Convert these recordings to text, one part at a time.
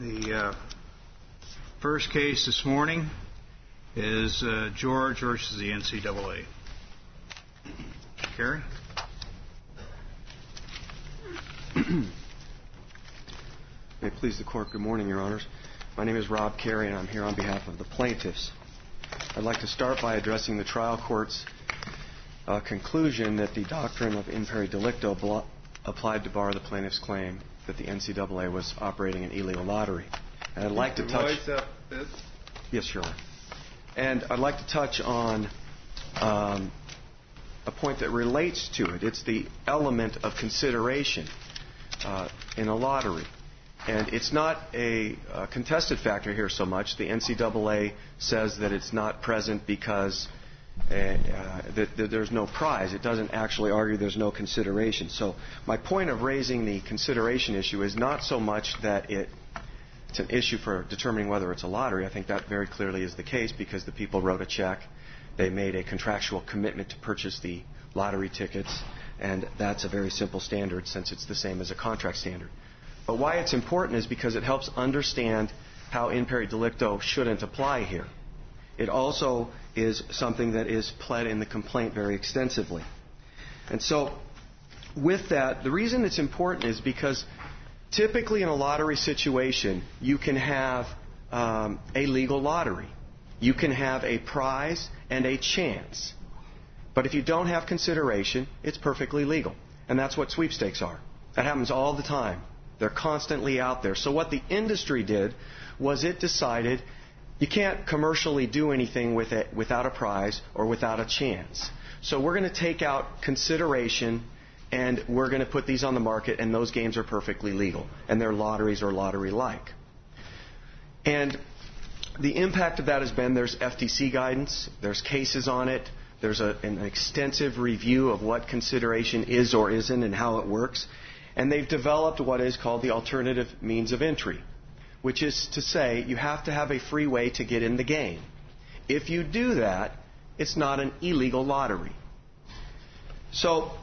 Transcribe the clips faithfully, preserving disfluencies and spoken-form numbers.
The uh, first case this morning is uh, George versus the N C double A. Carrie? May it please the Court, good morning, Your Honors. My name is Rob Carey, and I'm here on behalf of the plaintiffs. I'd like to start by addressing the trial court's uh, conclusion that the doctrine of imperi delicto blo- applied to bar the plaintiff's claim that the N C double A was operating an illegal lottery. And I'd like to touch... Up this. Yes, Your Honor. And I'd like to touch on um, a point that relates to it. It's the element of consideration uh, in a lottery. And it's not a, a contested factor here so much. The N C double A says that it's not present because uh, uh, that, that there's no prize. It doesn't actually argue there's no consideration. So my point of raising the consideration issue is not so much that it, it's an issue for determining whether it's a lottery. I think that very clearly is the case because the people wrote a check. They made a contractual commitment to purchase the lottery tickets, and that's a very simple standard since it's the same as a contract standard. But why it's important is because it helps understand how imperi delicto shouldn't apply here. It also is something that is pled in the complaint very extensively. And so with that, the reason it's important is because typically in a lottery situation, you can have um, a legal lottery. You can have a prize and a chance. But if you don't have consideration, it's perfectly legal. And that's what sweepstakes are. That happens all the time. They're constantly out there. So what the industry did was it decided you can't commercially do anything with it without a prize or without a chance. So we're going to take out consideration and we're going to put these on the market, and those games are perfectly legal. And they're lotteries or lottery-like. And the impact of that has been there's F T C guidance, there's cases on it, there's a, an extensive review of what consideration is or isn't and how it works. And they've developed what is called the alternative means of entry, which is to say you have to have a free way to get in the game. If you do that, it's not an illegal lottery. So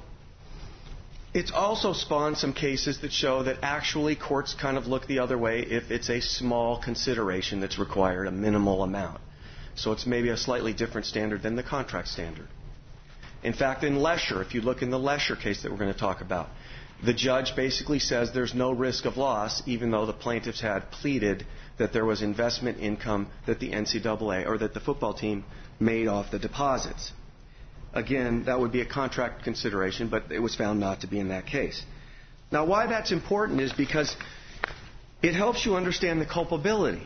it's also spawned some cases that show that actually courts kind of look the other way if it's a small consideration that's required, a minimal amount. So it's maybe a slightly different standard than the contract standard. In fact, in Lesher, if you look in the Lesher case that we're going to talk about, the judge basically says there's no risk of loss, even though the plaintiffs had pleaded that there was investment income that the N C double A or that the football team made off the deposits. Again, that would be a contract consideration, but it was found not to be in that case. Now, why that's important is because it helps you understand the culpability.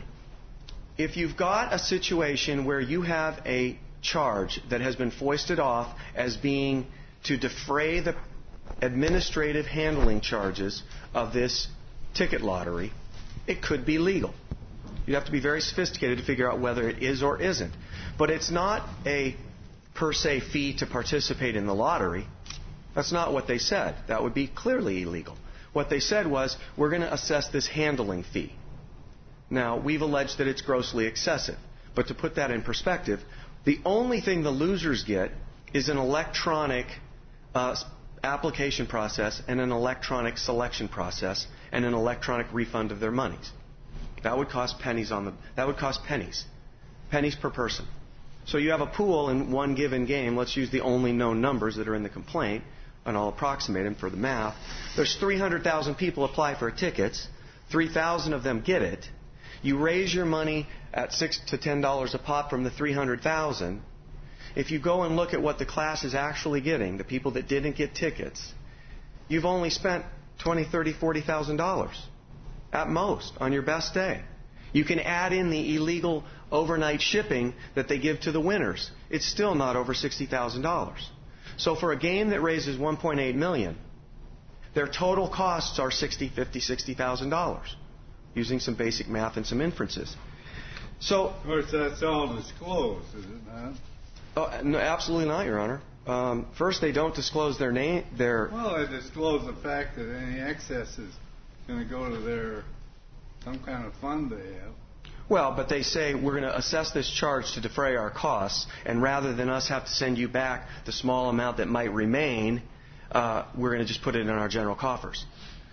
If you've got a situation where you have a charge that has been foisted off as being to defray the administrative handling charges of this ticket lottery, it could be legal. You'd have to be very sophisticated to figure out whether it is or isn't. But it's not a per se fee to participate in the lottery. That's not what they said. That would be clearly illegal. What they said was, we're going to assess this handling fee. Now, we've alleged that it's grossly excessive. But to put that in perspective, the only thing the losers get is an electronic uh, application process and an electronic selection process and an electronic refund of their monies. That would cost pennies on the that would cost pennies. Pennies per person. So you have a pool in one given game. Let's use the only known numbers that are in the complaint, and I'll approximate them for the math. There's three hundred thousand people apply for tickets. three thousand of them get it. You raise your money at six to ten dollars a pop from the three hundred thousand. If you go and look at what the class is actually getting, the people that didn't get tickets, you've only spent twenty, thirty, forty thousand dollars at most on your best day. You can add in the illegal overnight shipping that they give to the winners. It's still not over sixty thousand dollars. So for a game that raises one point eight million dollars, their total costs are sixty, fifty, sixty thousand dollars, using some basic math and some inferences. So, of course, that's all disclosed, is it not? Oh, no, absolutely not, Your Honor. Um, first, they don't disclose their name. Their well, they disclose the fact that any excess is going to go to their some kind of fund they have. Well, but they say we're going to assess this charge to defray our costs, and rather than us have to send you back the small amount that might remain, uh, we're going to just put it in our general coffers.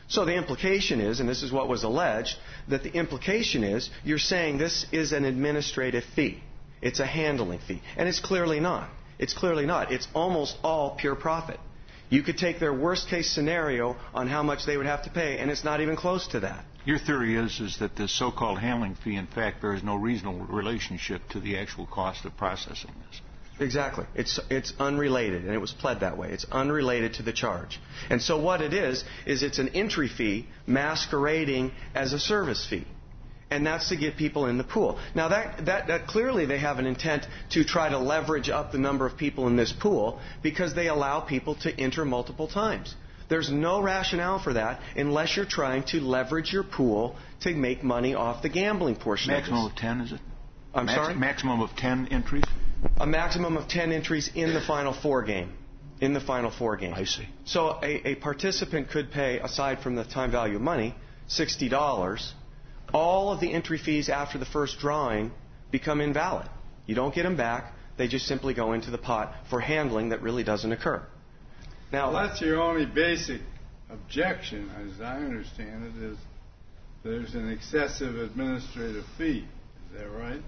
So the implication is, and this is what was alleged, that the implication is you're saying this is an administrative fee. It's a handling fee. And it's clearly not. It's clearly not. It's almost all pure profit. You could take their worst case scenario on how much they would have to pay, and it's not even close to that. Your theory is, is that this so-called handling fee, in fact, bears no reasonable relationship to the actual cost of processing this. Exactly. It's it's unrelated, and it was pled that way. It's unrelated to the charge. And so what it is, is it's an entry fee masquerading as a service fee. And that's to get people in the pool. Now, that, that, that clearly they have an intent to try to leverage up the number of people in this pool because they allow people to enter multiple times. There's no rationale for that unless you're trying to leverage your pool to make money off the gambling portion Maximum of of ten, is it? I'm Max- sorry? Maximum of ten entries? A maximum of ten entries in the Final Four game. In the Final Four game. I see. So a, a participant could pay, aside from the time value of money, sixty dollars. All of the entry fees after the first drawing become invalid. You don't get them back. They just simply go into the pot for handling that really doesn't occur. Now, well, that's your only basic objection, as I understand it, is there's an excessive administrative fee. Is that right?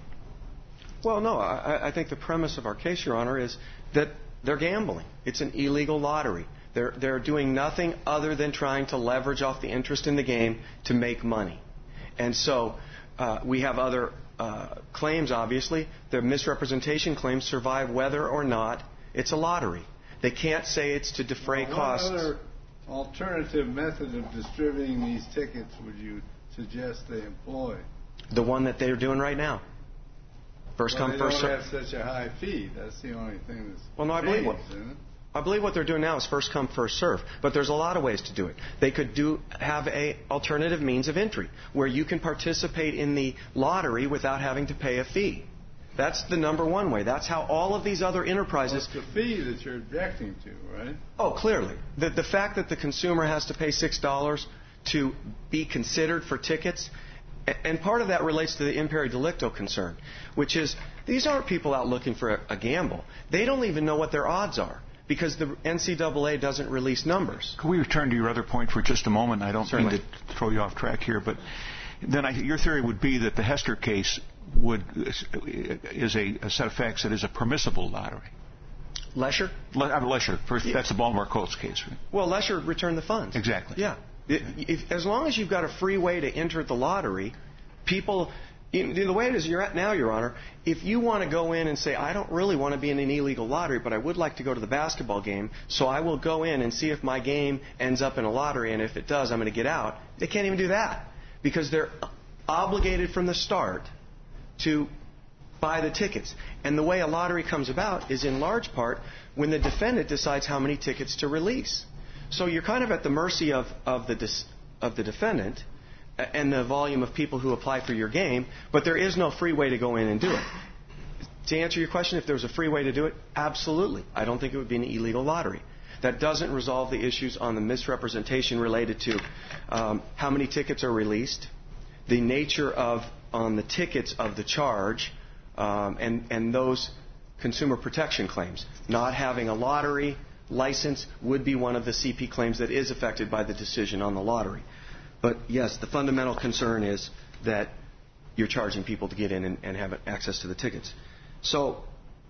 Well, no. I, I think the premise of our case, Your Honor, is that they're gambling. It's an illegal lottery. They're, they're doing nothing other than trying to leverage off the interest in the game to make money. And so uh, we have other uh, claims, obviously. The misrepresentation claims survive whether or not it's a lottery. They can't say it's to defray well, costs. What other alternative method of distributing these tickets would you suggest they employ? The one that they're doing right now. First well, come, first served. They don't have such a high fee. That's the only thing that's well, no, I believe what. isn't it? I believe what they're doing now is first come, first serve. But there's a lot of ways to do it. They could do have a alternative means of entry where you can participate in the lottery without having to pay a fee. That's the number one way. That's how all of these other enterprises. Well, it's the fee that you're objecting to, right? Oh, clearly. The, the fact that the consumer has to pay six dollars to be considered for tickets, and part of that relates to the imperi delicto concern, which is these aren't people out looking for a, a gamble. They don't even know what their odds are, because the N C double A doesn't release numbers. Could we return to your other point for just a moment? I don't Certainly. mean to throw you off track here, but then I, your theory would be that the Hester case would is a, a set of facts that is a permissible lottery. Lesher? Le, uh, Lesher. First, Yeah. That's the Baltimore Colts case. Right? Well, Lesher returned the funds. Exactly. Yeah. It, if, as long as you've got a free way to enter the lottery, people. You know, the way it is you're at now, Your Honor, if you want to go in and say, I don't really want to be in an illegal lottery, but I would like to go to the basketball game, so I will go in and see if my game ends up in a lottery, and if it does, I'm going to get out. They can't even do that because they're obligated from the start to buy the tickets. And the way a lottery comes about is in large part when the defendant decides how many tickets to release. So you're kind of at the mercy of, of, the, dis, of the defendant and the volume of people who apply for your game, but there is no free way to go in and do it. To answer your question, if there was a free way to do it, absolutely. I don't think it would be an illegal lottery. That doesn't resolve the issues on the misrepresentation related to um, how many tickets are released, the nature of, on the tickets of the charge, um, and, and those consumer protection claims. Not having a lottery license would be one of the C P claims that is affected by the decision on the lottery. But yes, the fundamental concern is that you're charging people to get in and, and have access to the tickets. So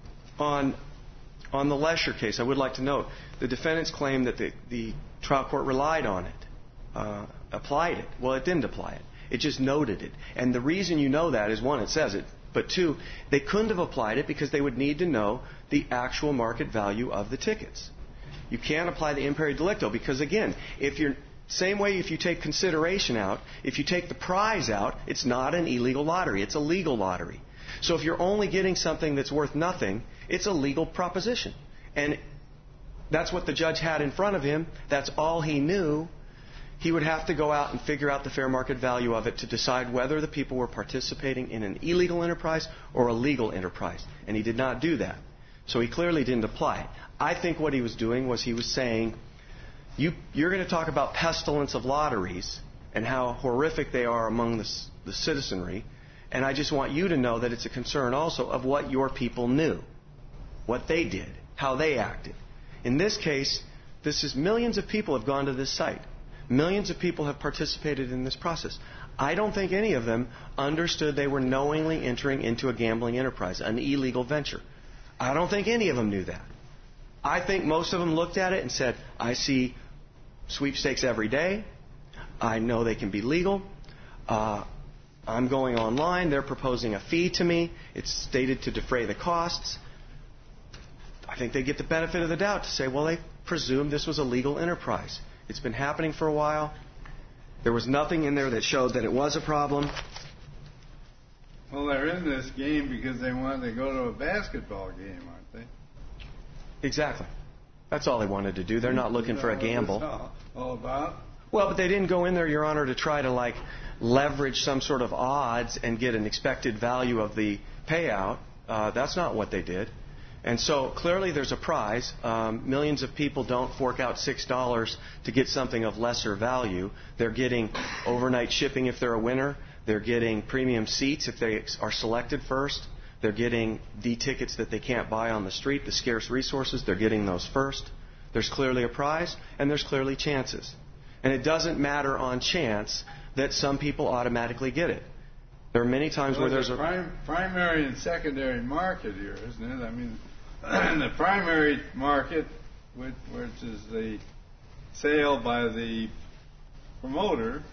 on, on the Lesher case, I would like to note the defendants claim that the, the trial court relied on it, uh, applied it. Well, it didn't apply it. It just noted it. And the reason you know that is, one, it says it. But two, they couldn't have applied it because they would need to know the actual market value of the tickets. You can't apply the imperi delicto because, again, if you're same way if you take consideration out, if you take the prize out, it's not an illegal lottery. It's a legal lottery. So if you're only getting something that's worth nothing, it's a legal proposition. And that's what the judge had in front of him. That's all he knew. He would have to go out and figure out the fair market value of it to decide whether the people were participating in an illegal enterprise or a legal enterprise. And he did not do that. So he clearly didn't apply it. I think what he was doing was he was saying, You, you're going to talk about pestilence of lotteries and how horrific they are among the, the citizenry, and I just want you to know that it's a concern also of what your people knew, what they did, how they acted. In this case, this is millions of people have gone to this site. Millions of people have participated in this process. I don't think any of them understood they were knowingly entering into a gambling enterprise, an illegal venture. I don't think any of them knew that. I think most of them looked at it and said, I see sweepstakes every day. I know they can be legal. Uh, I'm going online. They're proposing a fee to me. It's stated to defray the costs. I think they get the benefit of the doubt to say, well, they presumed this was a legal enterprise. It's been happening for a while. There was nothing in there that showed that it was a problem. Well, they're in this game because they wanted to go to a basketball game, aren't they? Exactly. That's all they wanted to do. They're not looking for a gamble. What's all, all about? Well, but they didn't go in there, Your Honor, to try to, like, leverage some sort of odds and get an expected value of the payout. Uh, that's not what they did. And so clearly there's a prize. Um, millions of people don't fork out six dollars to get something of lesser value. They're getting overnight shipping if they're a winner. They're getting premium seats if they are selected first. They're getting the tickets that they can't buy on the street, the scarce resources. They're getting those first. There's clearly a prize, and there's clearly chances. And it doesn't matter on chance that some people automatically get it. There are many times well, where there's a... Prim- primary and secondary market here, isn't it? I mean, the primary market, which, which is the sale by the promoter,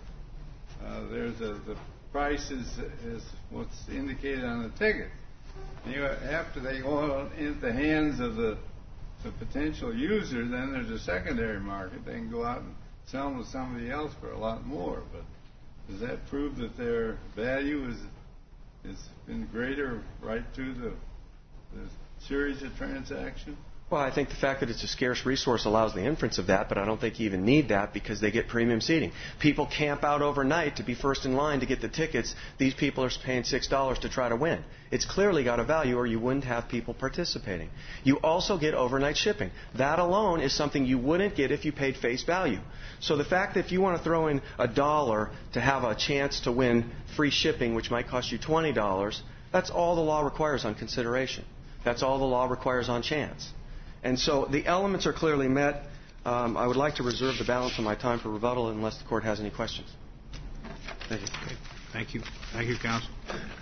uh, there's a, the price is, is what's indicated on the ticket. You, after they go into the hands of the, the potential user, then there's a secondary market. They can go out and sell them to somebody else for a lot more. But does that prove that their value is is been greater right through the, the series of transactions? Well, I think the fact that it's a scarce resource allows the inference of that, but I don't think you even need that because they get premium seating. People camp out overnight to be first in line to get the tickets. These people are paying six dollars to try to win. It's clearly got a value or you wouldn't have people participating. You also get overnight shipping. That alone is something you wouldn't get if you paid face value. So the fact that if you want to throw in a dollar to have a chance to win free shipping, which might cost you twenty dollars, that's all the law requires on consideration. That's all the law requires on chance. And so the elements are clearly met. Um, I would like to reserve the balance of my time for rebuttal unless the Court has any questions. Thank you. Okay. Thank you. Thank you, Counsel.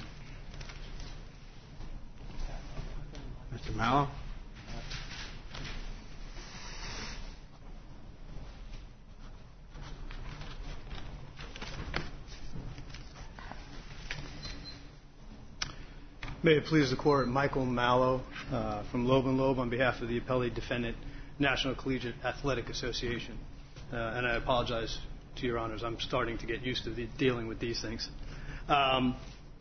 Mister Mallow. May it please the Court, Michael Mallow uh, from Loeb and Loeb on behalf of the appellee defendant, National Collegiate Athletic Association. Uh, and I apologize to Your Honors. I'm starting to get used to the, dealing with these things. Um,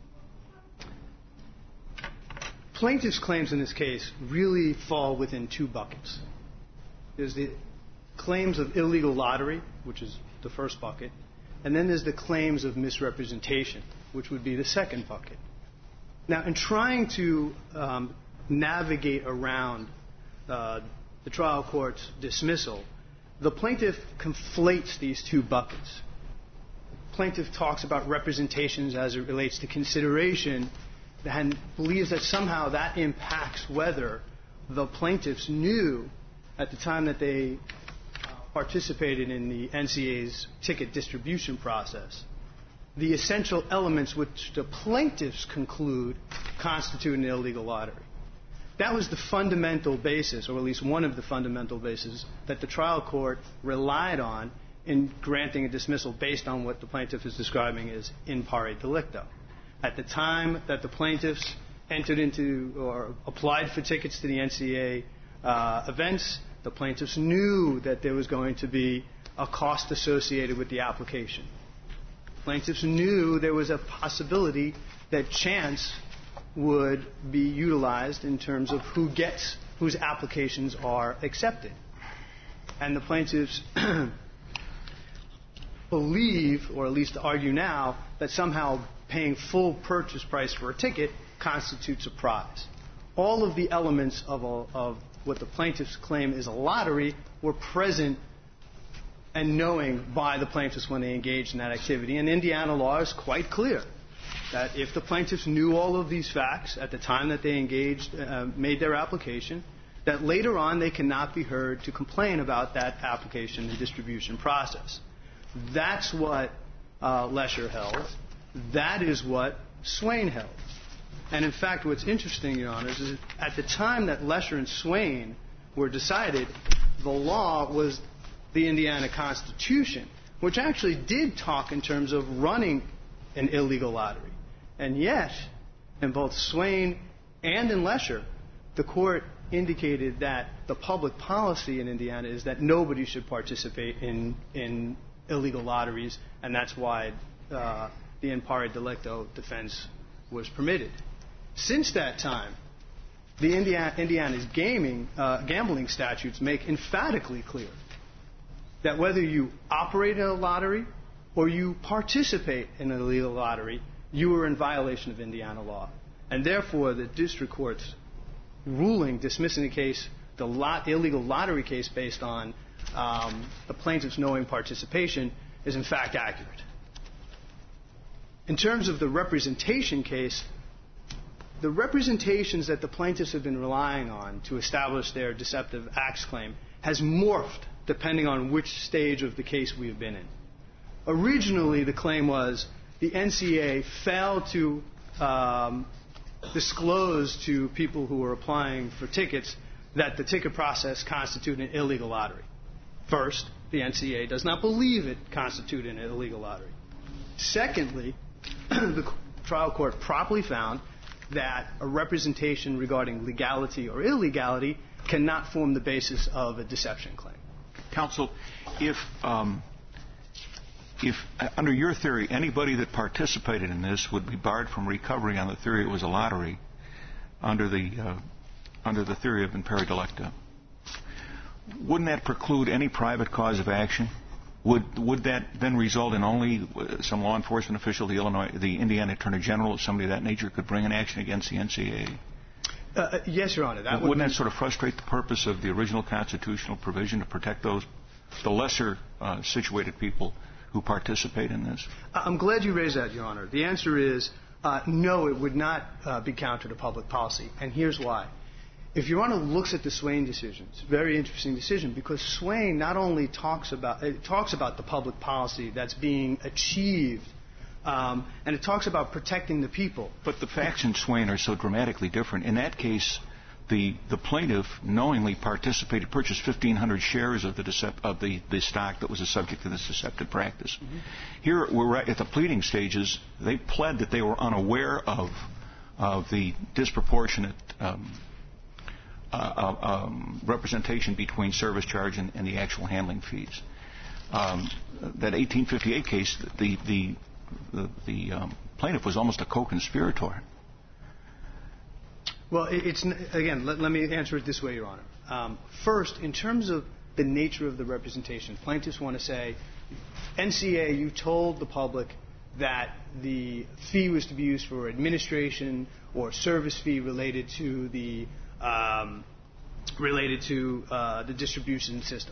plaintiff's claims in this case really fall within two buckets. There's the claims of illegal lottery, which is the first bucket, and then there's the claims of misrepresentation, which would be the second bucket. Now, in trying to um, navigate around uh, the trial court's dismissal, the plaintiff conflates these two buckets. The plaintiff talks about representations as it relates to consideration and believes that somehow that impacts whether the plaintiffs knew at the time that they uh, participated in the N C A A's ticket distribution process the essential elements which the plaintiffs conclude constitute an illegal lottery. That was the fundamental basis, or at least one of the fundamental bases, that the trial court relied on in granting a dismissal based on what the plaintiff is describing as in pari delicto. At the time that the plaintiffs entered into or applied for tickets to the N C A A uh, events, the plaintiffs knew that there was going to be a cost associated with the application. Plaintiffs knew there was a possibility that chance would be utilized in terms of who gets, whose applications are accepted. And the plaintiffs believe, or at least argue now, that somehow paying full purchase price for a ticket constitutes a prize. All of the elements of, a, of what the plaintiffs claim is a lottery were present and knowing by the plaintiffs when they engaged in that activity. And Indiana law is quite clear that if the plaintiffs knew all of these facts at the time that they engaged, uh, made their application, that later on they cannot be heard to complain about that application and distribution process. That's what uh, Lesher held. That is what Swain held. And in fact, what's interesting, Your Honors, is at the time that Lesher and Swain were decided, the law was the Indiana Constitution, which actually did talk in terms of running an illegal lottery. And yet, in both Swain and in Lesher, the court indicated that the public policy in Indiana is that nobody should participate in, in illegal lotteries, and that's why uh, the in pari delicto defense was permitted. Since that time, the Indiana, Indiana's gaming, uh, gambling statutes make emphatically clear that whether you operate in a lottery or you participate in an illegal lottery, you are in violation of Indiana law. And therefore, the district court's ruling dismissing the case, the lot, illegal lottery case based on um, the plaintiff's knowing participation, is in fact accurate. In terms of the representation case, the representations that the plaintiffs have been relying on to establish their deceptive acts claim has morphed depending on which stage of the case we have been in. Originally, the claim was the N C A A failed to um, disclose to people who were applying for tickets that the ticket process constituted an illegal lottery. First, the N C A A does not believe it constituted an illegal lottery. Secondly, the trial court properly found that a representation regarding legality or illegality cannot form the basis of a deception claim. Counsel, if um, if uh, under your theory, anybody that participated in this would be barred from recovering on the theory it was a lottery, under the uh, under the theory of in pari delicto, wouldn't that preclude any private cause of action? Would would that then result in only some law enforcement official, the Illinois, the Indiana Attorney General, or somebody of that nature could bring an action against the N C A A? Uh, yes, Your Honor. That Wouldn't would that sort of frustrate the purpose of the original constitutional provision to protect those, the lesser uh, situated people who participate in this? I'm glad you raised that, Your Honor. The answer is uh, no, it would not uh, be counter to public policy, and here's why. If Your Honor looks at the Swain decision, it's a very interesting decision because Swain not only talks about it talks about the public policy that's being achieved, um, and it talks about protecting the people. But the facts in Swain are so dramatically different. In that case, the the plaintiff knowingly participated, purchased fifteen hundred shares of the decep- of the, the stock that was the subject of this deceptive practice. Mm-hmm. Here we're at the pleading stages. They pled that they were unaware of of the disproportionate Um, Uh, um, representation between service charge and, and the actual handling fees. Um, that eighteen fifty-eight case, the the the, the um, plaintiff was almost a co-conspirator. Well, it's again. Let, let me answer it this way, Your Honor. Um, first, in terms of the nature of the representation, plaintiffs want to say, N C A A, you told the public that the fee was to be used for administration or service fee related to the Um, related to uh, the distribution system.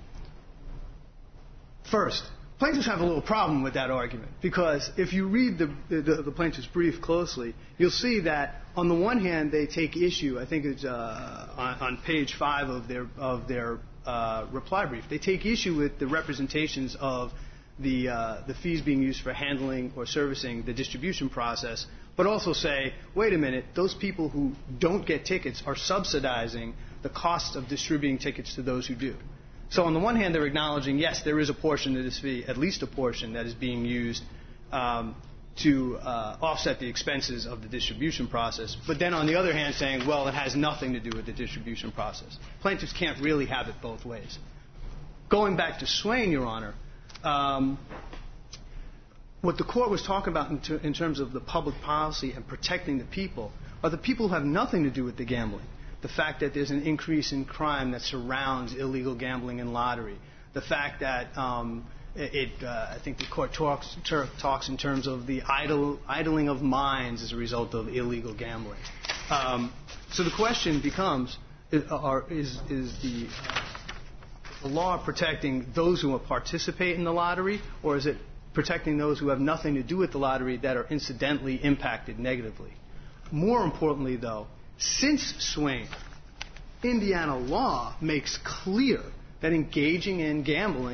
First, plaintiffs have a little problem with that argument because if you read the, the, the plaintiff's brief closely, you'll see that on the one hand they take issue. I think it's uh, on, on page five of their of their uh, reply brief. They take issue with the representations of the uh, the fees being used for handling or servicing the distribution process, but also say, wait a minute, those people who don't get tickets are subsidizing the cost of distributing tickets to those who do. So on the one hand, they're acknowledging, yes, there is a portion of this fee, at least a portion, that is being used um, to uh, offset the expenses of the distribution process. But then on the other hand, saying, well, it has nothing to do with the distribution process. Plaintiffs can't really have it both ways. Going back to Swain, Your Honor, um, what the court was talking about in, ter- in terms of the public policy and protecting the people are the people who have nothing to do with the gambling. The fact that there's an increase in crime that surrounds illegal gambling and lottery. The fact that um, it, uh, I think the court talks, ter- talks in terms of the idle, idling of minds as a result of illegal gambling. Um, so the question becomes, is, are, is, is the, uh, the law protecting those who participate in the lottery, or is it protecting those who have nothing to do with the lottery that are incidentally impacted negatively? More importantly, though, since Swain, Indiana law makes clear that engaging in gambling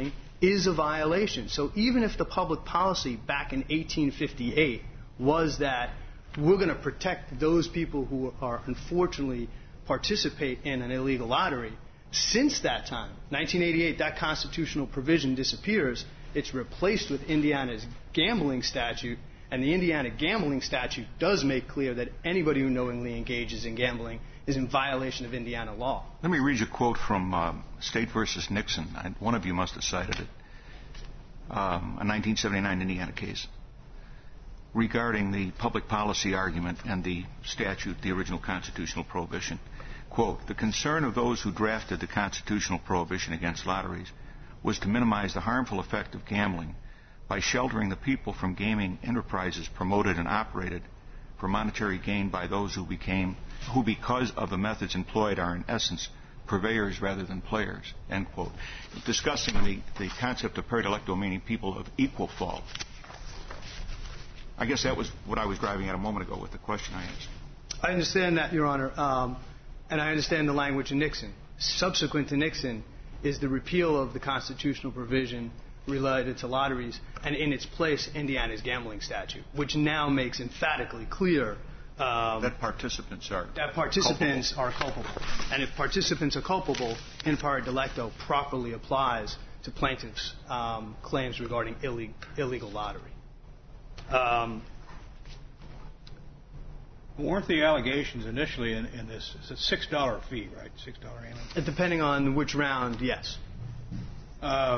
is a violation. So even if the public policy back in eighteen fifty-eight was that we're going to protect those people who are unfortunately participate in an illegal lottery, since that time, nineteen eighty-eight, that constitutional provision disappears. It's replaced with Indiana's gambling statute, and the Indiana gambling statute does make clear that anybody who knowingly engages in gambling is in violation of Indiana law. Let me read you a quote from uh, State versus Nixon. I, one of you must have cited it. Um, a nineteen seventy-nine Indiana case regarding the public policy argument and the statute, the original constitutional prohibition. Quote, the concern of those who drafted the constitutional prohibition against lotteries was to minimize the harmful effect of gambling by sheltering the people from gaming enterprises promoted and operated for monetary gain by those who became, who because of the methods employed are in essence purveyors rather than players, end quote. Discussing the, the concept of pari delicto, meaning people of equal fault. I guess that was what I was driving at a moment ago with the question I asked. I understand that, Your Honor, um, and I understand the language in Nixon. Subsequent to Nixon is the repeal of the constitutional provision related to lotteries, and in its place, Indiana's gambling statute, which now makes emphatically clear um, that participants are that participants culpable. are culpable. And if participants are culpable, in pari delicto properly applies to plaintiffs' um, claims regarding ille- illegal lottery. Um, Weren't the allegations initially in, in this, it's a six dollar fee, right? six dollar handling? Depending on which round, yes. Uh,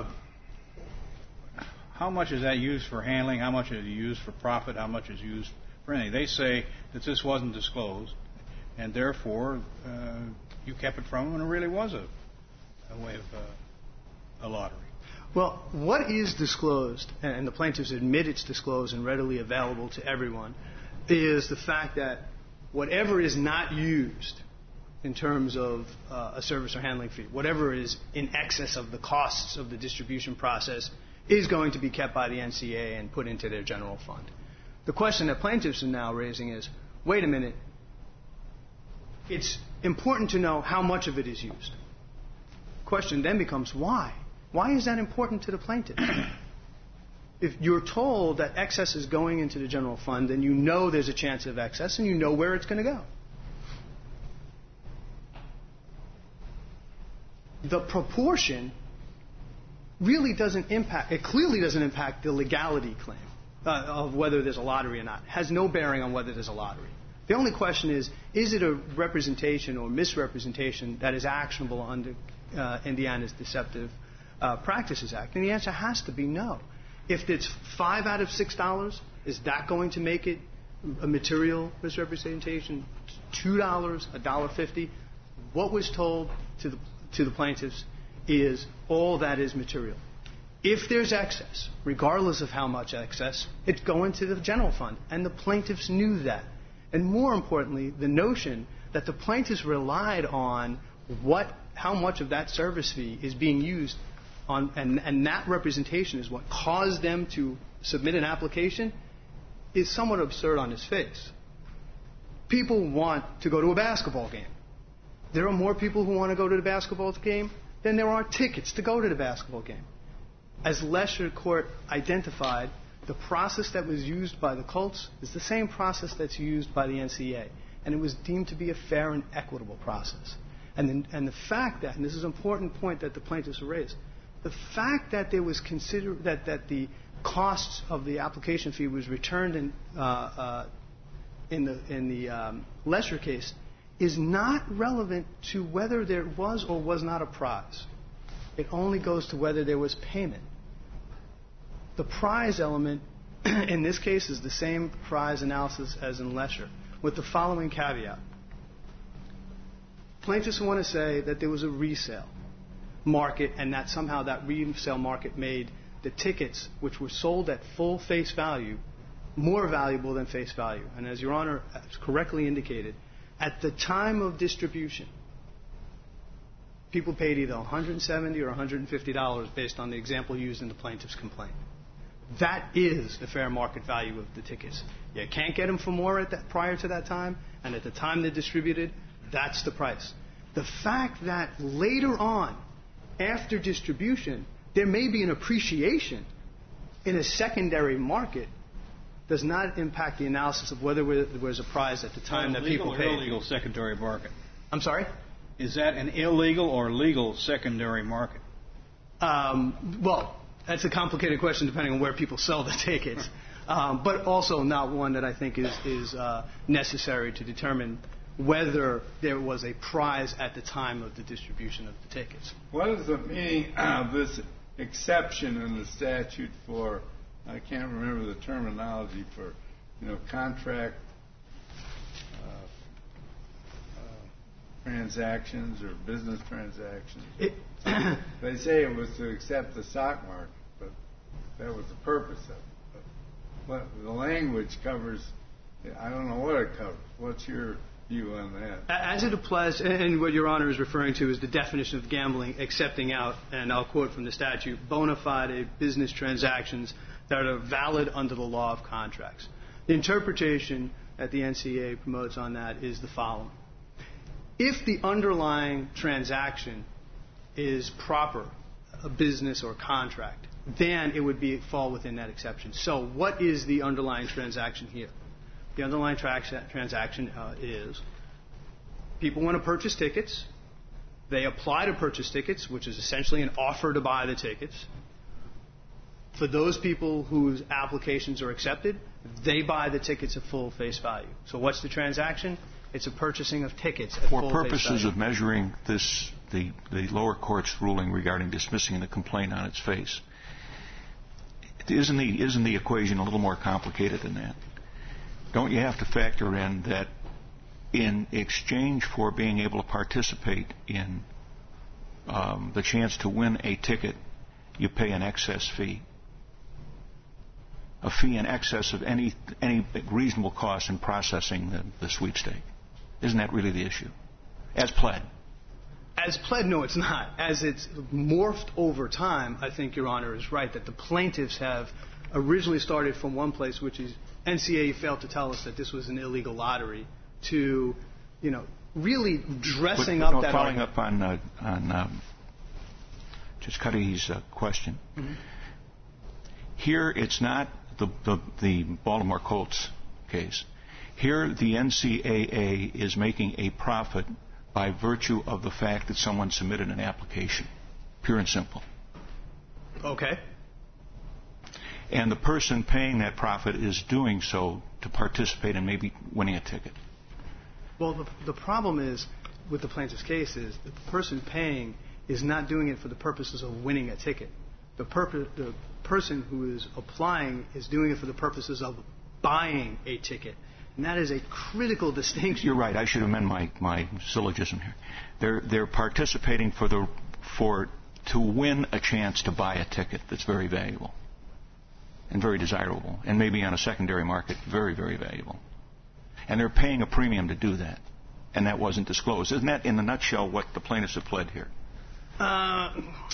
how much is that used for handling? How much is it used for profit? How much is used for anything? They say that this wasn't disclosed, and therefore uh, you kept it from them, and it really was a, a way of uh, a lottery. Well, what is disclosed, and the plaintiffs admit it's disclosed and readily available to everyone, is the fact that whatever is not used in terms of uh, a service or handling fee, whatever is in excess of the costs of the distribution process, is going to be kept by the N C A A and put into their general fund. The question that plaintiffs are now raising is, wait a minute, it's important to know how much of it is used. The question then becomes, why? Why is that important to the plaintiff? If you're told that excess is going into the general fund, then you know there's a chance of excess and you know where it's going to go. The proportion really doesn't impact, it clearly doesn't impact the legality claim uh, of whether there's a lottery or not. It has no bearing on whether there's a lottery. The only question is, is it a representation or misrepresentation that is actionable under uh, Indiana's Deceptive uh, Practices Act? And the answer has to be no. If it's five out of six dollars, is that going to make it a material misrepresentation? Two dollars, a dollar fifty. What was told to the to the plaintiffs is all that is material. If there's excess, regardless of how much excess, it's going to the general fund, and the plaintiffs knew that. And more importantly, the notion that the plaintiffs relied on what, how much of that service fee is being used. On, and, and that representation is what caused them to submit an application is somewhat absurd on its face. People want to go to a basketball game. There are more people who want to go to the basketball game than there are tickets to go to the basketball game. As Lesher Court identified, the process that was used by the Colts is the same process that's used by the N C A A, and it was deemed to be a fair and equitable process. And the, and the fact that, and this is an important point that the plaintiffs raised, the fact that there was consider that, that the costs of the application fee was returned in uh, uh, in the in the um, Lesher case is not relevant to whether there was or was not a prize. It only goes to whether there was payment. The prize element in this case is the same prize analysis as in Lesher, with the following caveat. Plaintiffs want to say that there was a resale market and that somehow that resale market made the tickets, which were sold at full face value, more valuable than face value. And as Your Honor has correctly indicated, at the time of distribution, people paid either one hundred seventy dollars or one hundred fifty dollars based on the example used in the plaintiff's complaint. That is the fair market value of the tickets. You can't get them for more at that, prior to that time, and at the time they're distributed, that's the price. The fact that later on, after distribution, there may be an appreciation in a secondary market does not impact the analysis of whether there was a prize at the time that people paid. Legal or illegal secondary market? I'm sorry? Is that an illegal or legal secondary market? Um, well, that's a complicated question depending on where people sell the tickets, um, but also not one that I think is, is uh, necessary to determine whether there was a prize at the time of the distribution of the tickets. What is the meaning of this exception in the statute for, I can't remember the terminology, for, you know, contract uh, uh, transactions or business transactions? It they say it was to accept the stock market, but that was the purpose of it. But the language covers, I don't know what it covers. What's your view on that? As it applies, and what Your Honor is referring to is the definition of gambling, accepting out, and I'll quote from the statute, bona fide business transactions that are valid under the law of contracts. The interpretation that the N C A A promotes on that is the following. If the underlying transaction is proper, a business or contract, then it would be fall within that exception. So what is the underlying transaction here? The underlying tra- transaction uh, is people want to purchase tickets. They apply to purchase tickets, which is essentially an offer to buy the tickets. For those people whose applications are accepted, they buy the tickets at full face value. So what's the transaction? It's a purchasing of tickets at For full face value. purposes of measuring this, the, the lower court's ruling regarding dismissing the complaint on its face, isn't the, isn't the equation a little more complicated than that? Don't you have to factor in that in exchange for being able to participate in um, the chance to win a ticket, you pay an excess fee? A fee in excess of any any reasonable cost in processing the, the sweepstake. Isn't that really the issue? As pled. As pled, no, it's not. As it's morphed over time, I think Your Honor is right that the plaintiffs have originally started from one place, which is N C A A failed to tell us that this was an illegal lottery, to, you know, really dressing but, up no, that following argument. up on uh, on um, Judge Cuddy's uh, question. Mm-hmm. Here, it's not the, the the Baltimore Colts case. Here, the N C A A is making a profit by virtue of the fact that someone submitted an application, pure and simple. Okay. And the person paying that profit is doing so to participate in maybe winning a ticket. Well, the, the problem is, with the plaintiff's case, is that the person paying is not doing it for the purposes of winning a ticket. The, purpose, the person who is applying is doing it for the purposes of buying a ticket. And that is a critical distinction. You're right. I should amend my, my syllogism here. They're, they're participating for the, for, to win a chance to buy a ticket that's very valuable and very desirable, and maybe on a secondary market, very, very valuable. And they're paying a premium to do that, and that wasn't disclosed. Isn't that, in a nutshell, what the plaintiffs have pled here? Uh,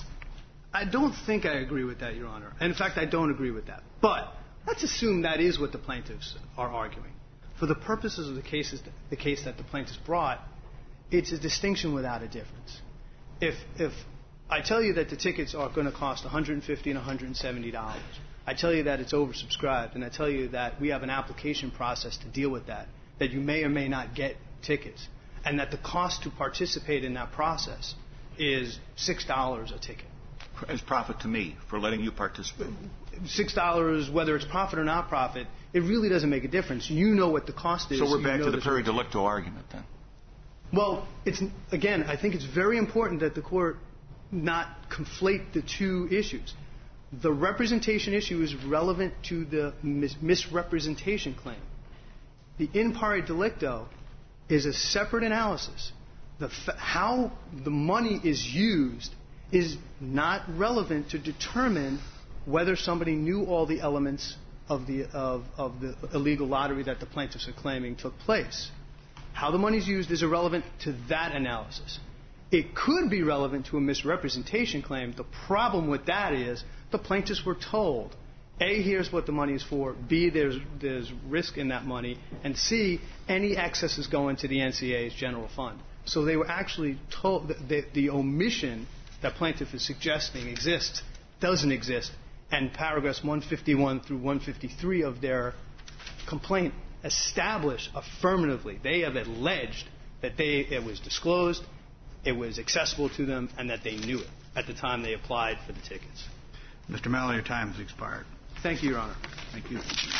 I don't think I agree with that, Your Honor. In fact, I don't agree with that. But let's assume that is what the plaintiffs are arguing. For the purposes of the cases, the case that the plaintiffs brought, it's a distinction without a difference. If if I tell you that the tickets are going to cost one hundred fifty dollars and one hundred seventy dollars, I tell you that it's oversubscribed, and I tell you that we have an application process to deal with that, that you may or may not get tickets, and that the cost to participate in that process is six dollars a ticket. As profit to me for letting you participate. six dollars, whether it's profit or not profit, it really doesn't make a difference. You know what the cost is. So we're back you know to the this peri delicto argument then. Well, it's again, I think it's very important that the court not conflate the two issues. The representation issue is relevant to the mis- misrepresentation claim. The in pari delicto is a separate analysis. The fa- how the money is used is not relevant to determine whether somebody knew all the elements of the of, of the illegal lottery that the plaintiffs are claiming took place. How the money is used is irrelevant to that analysis. It could be relevant to a misrepresentation claim. The problem with that is the plaintiffs were told, A, here's what the money is for, B, there's there's risk in that money, and C, any excesses go into the N C A A's general fund. So they were actually told that the, the omission that plaintiff is suggesting exists doesn't exist. And paragraphs one fifty-one through one fifty-three of their complaint establish affirmatively, they have alleged that they, it was disclosed, it was accessible to them, and that they knew it at the time they applied for the tickets. Mister Malloy, your time has expired. Thank you, Your Honor. Thank you.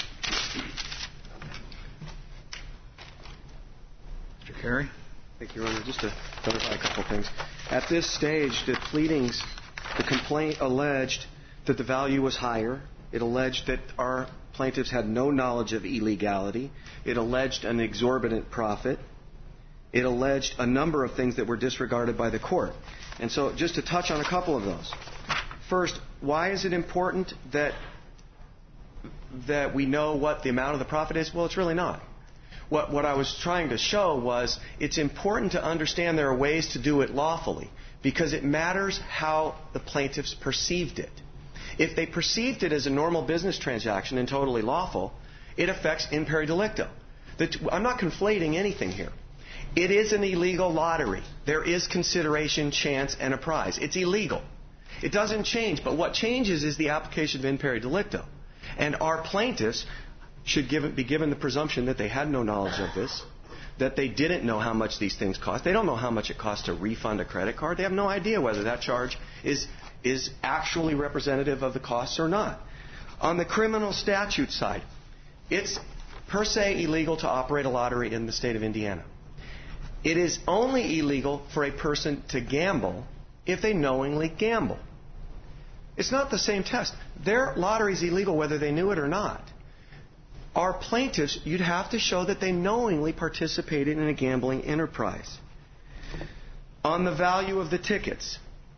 Mister Carey? Thank you, Your Honor. Just to clarify a couple things. At this stage, the pleadings, the complaint alleged that the value was higher. It alleged that our plaintiffs had no knowledge of illegality. It alleged an exorbitant profit. It alleged a number of things that were disregarded by the court. And so just to touch on a couple of those. First, why is it important that that we know what the amount of the profit is? Well, it's really not. What, what I was trying to show was it's important to understand there are ways to do it lawfully because it matters how the plaintiffs perceived it. If they perceived it as a normal business transaction and totally lawful, it affects in peri delicto. I'm not conflating anything here. It is an illegal lottery. There is consideration, chance, and a prize. It's illegal. It doesn't change, but what changes is the application of in peri delicto. And our plaintiffs should give, be given the presumption that they had no knowledge of this, that they didn't know how much these things cost. They don't know how much it costs to refund a credit card. They have no idea whether that charge is, is actually representative of the costs or not. On the criminal statute side, it's per se illegal to operate a lottery in the state of Indiana. It is only illegal for a person to gamble if they knowingly gamble. It's not the same test. Their lottery is illegal whether they knew it or not. Our plaintiffs, you'd have to show that they knowingly participated in a gambling enterprise. On the value of the tickets,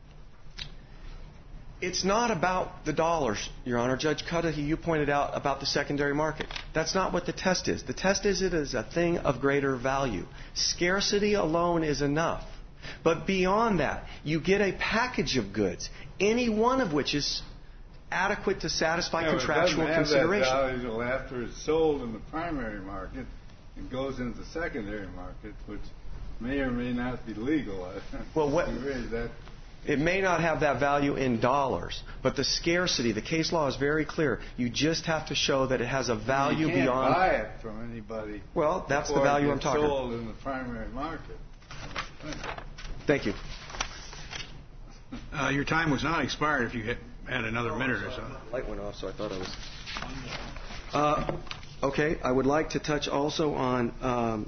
it's not about the dollars, Your Honor. Judge Cudahy, you pointed out about the secondary market. That's not what the test is. The test is it is a thing of greater value. Scarcity alone is enough. But beyond that, you get a package of goods, any one of which is adequate to satisfy yeah, contractual it doesn't consideration. have that value until after it's sold in the primary market and goes into the secondary market, which may or may not be legal. Well, what? that It may not have that value in dollars, but the scarcity, the case law is very clear. You just have to show that it has a value you can't beyond. buy it from anybody. Well, that's the value I'm talking about. Sold in the primary market. Thank you. Uh, your time was not expired if you had, had another minute or so. Light went off, so I thought I was. Uh, okay, I would like to touch also on, um,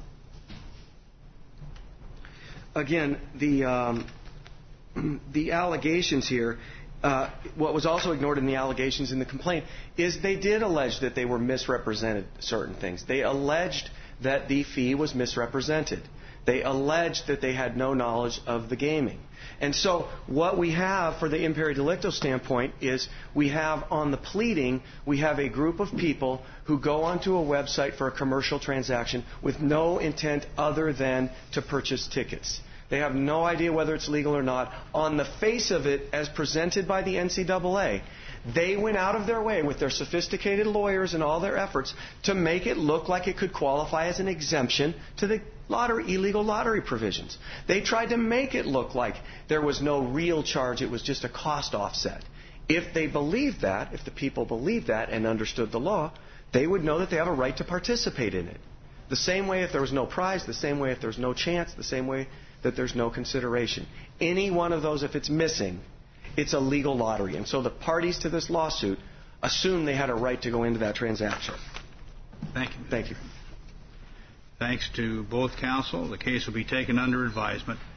again, the. Um, The allegations here, uh, what was also ignored in the allegations in the complaint, is they did allege that they were misrepresented certain things. They alleged that the fee was misrepresented. They alleged that they had no knowledge of the gaming. And so what we have for the in peri delicto standpoint is we have on the pleading, we have a group of people who go onto a website for a commercial transaction with no intent other than to purchase tickets. They have no idea whether it's legal or not. On the face of it, as presented by the N C double A, they went out of their way with their sophisticated lawyers and all their efforts to make it look like it could qualify as an exemption to the lottery, illegal lottery provisions. They tried to make it look like there was no real charge, it was just a cost offset. If they believed that, if the people believed that and understood the law, they would know that they have a right to participate in it. The same way if there was no prize, the same way if there's no chance, the same way that there's no consideration. Any one of those, if it's missing, it's a legal lottery. And so the parties to this lawsuit assume they had a right to go into that transaction. Thank you. Thank you. Thanks to both counsel. The case will be taken under advisement.